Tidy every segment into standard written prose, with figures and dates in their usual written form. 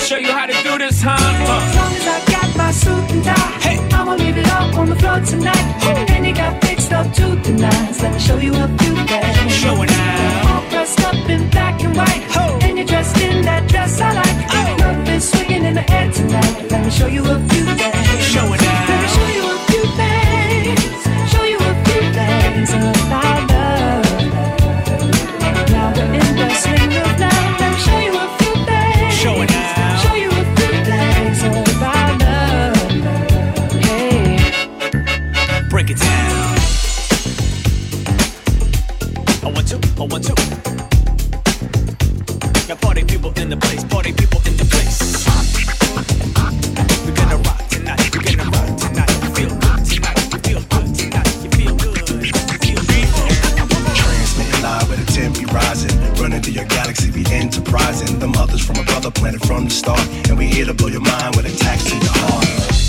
show you how to do this, huh? As long as I got my suit and tie, hey. I'ma leave it all on the floor tonight. And you got fixed up to the nines. Let me show you a few things. Show it now. All dressed up in black and white, and you're dressed in that dress I like. Love is swinging in the air tonight. Let me show you a few things. Show it now. Let me show you a few things. Show you a few things about love. Now we're in the swing of love. Let me show you a few things. Show it now. Show you a few things about love. Hey, break it down. I want to. Now party people in the place, party people in the place. We're gonna rock tonight, we're gonna rock tonight. You feel good tonight, you feel good tonight, you feel good, you feel good. Transmitting live with a temp rising, running through your galaxy, be enterprising. Them others from another planet from the start, and we here to blow your mind with attacks to your heart.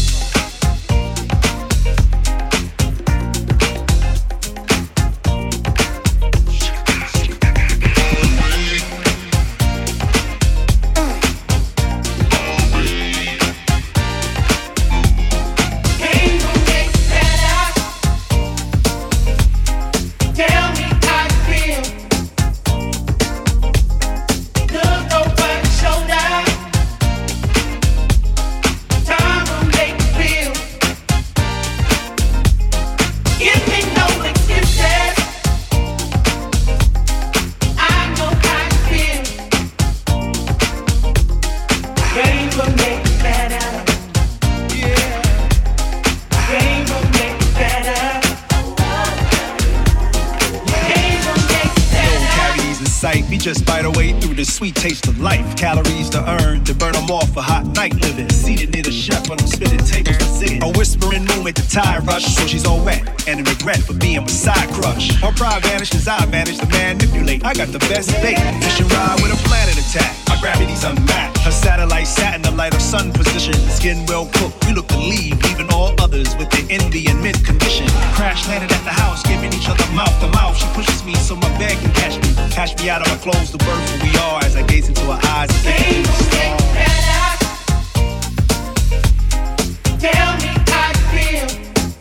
Just bite our way through the sweet taste of life. Calories to earn, to burn them off for hot night living. Seated near the chef on them spinning tables to sit. A whispering room at the tire rush, so she's all wet and in regret for being beside crush. Her pride vanishes, I manage to manipulate. I got the best bait, fish and ride with a planet attack. My gravity's unmatched. Her satellite sat in the light of sun position. Skin well cooked, we look to leave, leaving all others with their envy and mint condition. Crash landed at the house, giving each other mouth to mouth. She pushes me so my bag can catch me. Catch me out of my clothes, the birth who we are as I gaze into her eyes and think of the stars. Tell me how you feel.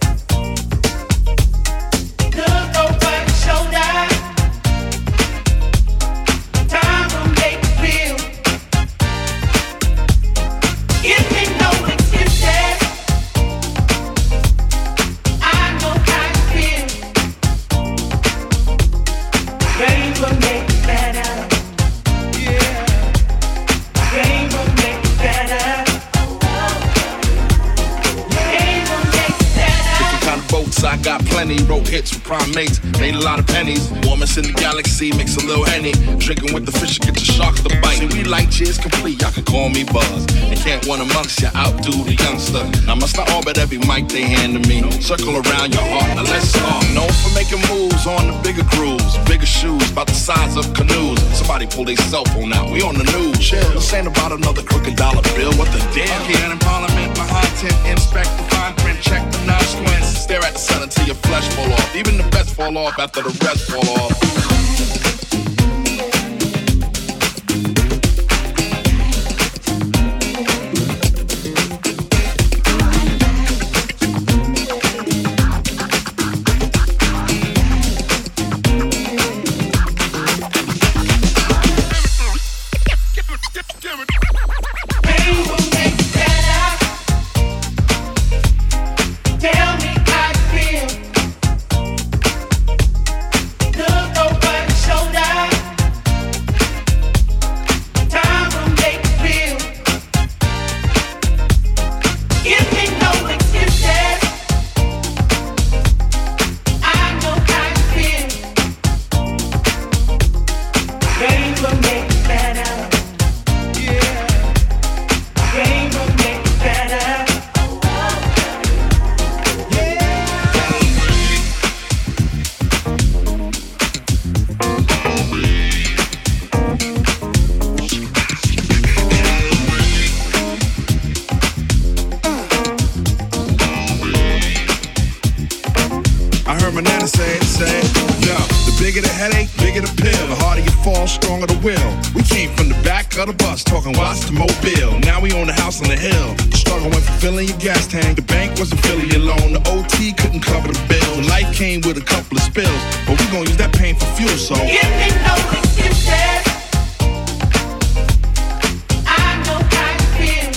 Look over your shoulder. Time will make you feel. Give me no excuses. I know how you feel. Rain will make it better. Yeah. Rain will make it better. Boats, I got plenty. Wrote hits with primates, made a lot of pennies. Warmest in the galaxy, mix a little Henny. Drinking with the fish, get your shark to bite. See, we like cheers complete, y'all can call me Buzz. And can't one amongst you outdo the youngster. Now must I orbit every mic they hand to me. Circle around your heart, now let's start. Known for making moves on the bigger grooves. Bigger shoes, about the size of canoes. Somebody pull their cell phone out, we on the news. Chill, this ain't about another crooked dollar bill. What the damn? Here in Parliament, behind tent, inspect the fine print, check the nine squints. Stare at the sun until your flesh fall off. Even the best fall off after the rest fall off. Stronger the will. We came from the back of the bus, talking watch to Mobile. Now owned a house on the hill. The struggle went from filling your gas tank. The bank wasn't filling your loan. The OT couldn't cover the bill. Life came with a couple of spills, but we gon' use that pain for fuel, so give me no excuses. I know how you feel.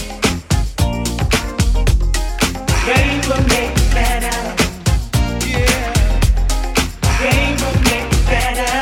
Rain will make it better. Yeah. Rain will make it better.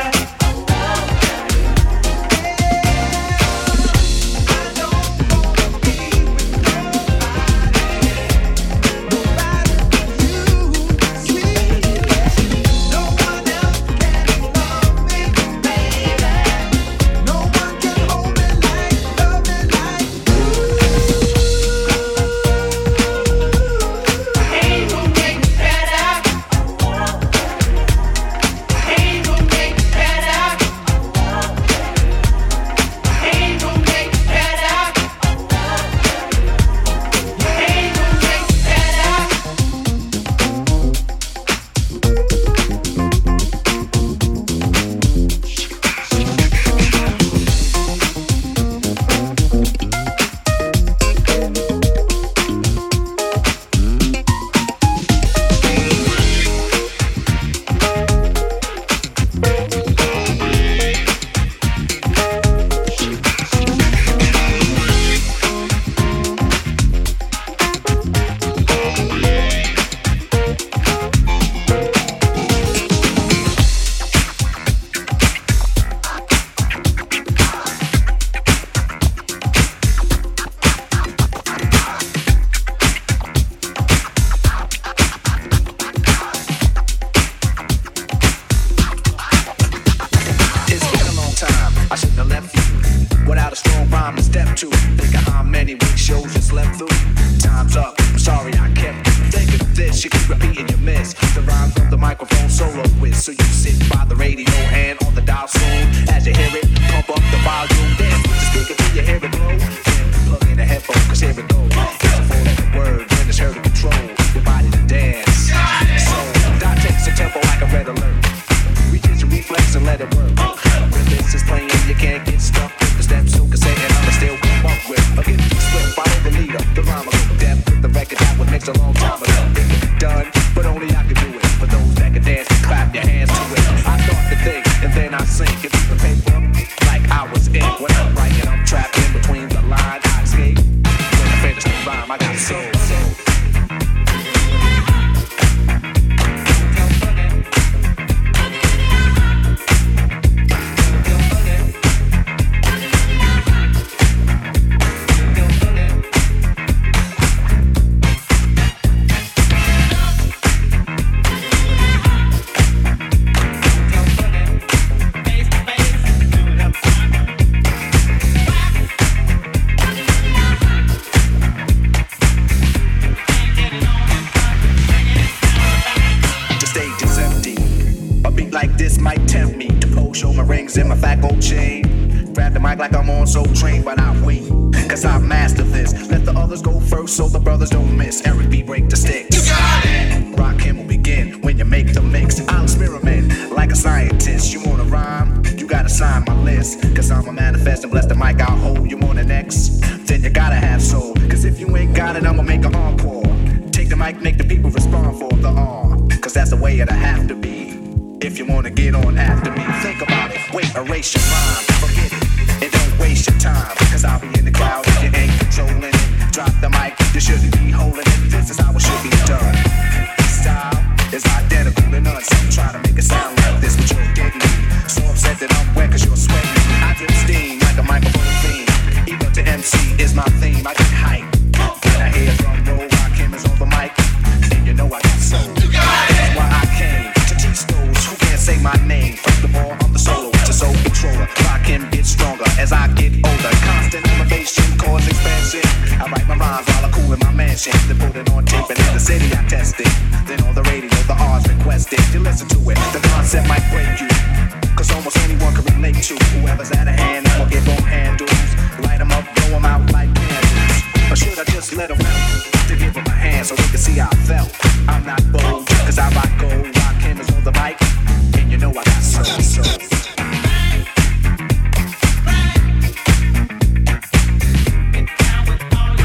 With all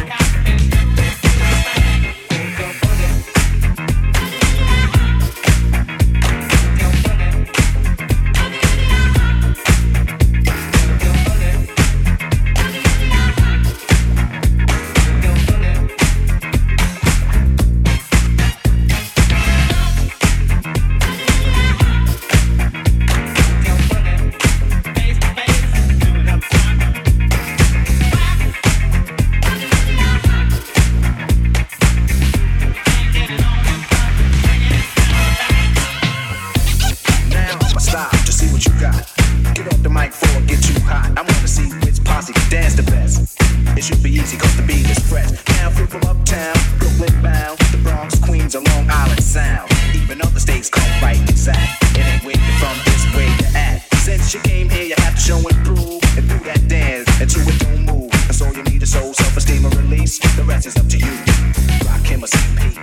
crazy cause the beat is fresh. Now free from uptown, Brooklyn bound, the Bronx, Queens, or Long Island Sound. Even other states come right exact. It ain't where you're from, this way you act. Since you came here, you have to show and prove. And do that dance, and to it don't move. That's all you need is soul, self-esteem, and release. The rest is up to you. Rock him or CP.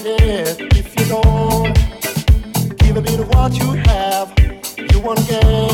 What you have, you won't get.